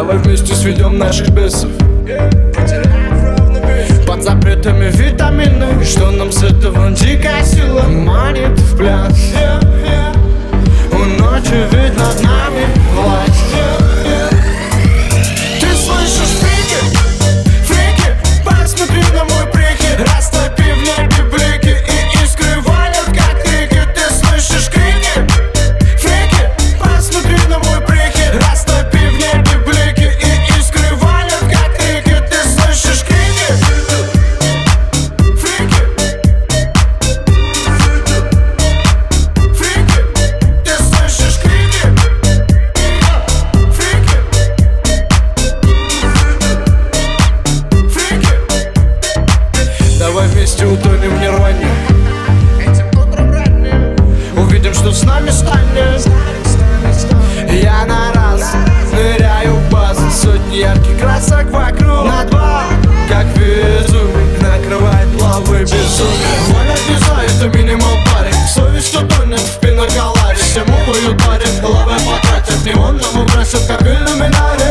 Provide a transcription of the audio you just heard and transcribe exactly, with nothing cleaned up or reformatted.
Давай вместе сведем наших бесов под запретами витамины. Что нам с этого? Дикая сила манит в пляс. У ночи ведь над нами власть. Ты слышишь фрики? Фрики, посмотри на мой прихи. Растопи в небе блики и искры валят как крики. Ты слышишь крики? Фрики, посмотри на мой прихи. Растопи в небе блики и искры валят как крики. Ты слышишь крики? Фрики, фрики, ты слышишь крики? Фрики, фрики. Давай вместе утонем в нирване. Этим утром ранним увидим, что с нами станет. Я на раз ныряю в базы. Сотни ярких красок вокруг. На два, как безумие, накрывает лавой безумие. Воля беза, это минимал парень. Совесть утонет в пиноколаде. Всему воют парень, лавой потратят. Неон нам украсят, как иллюминарий.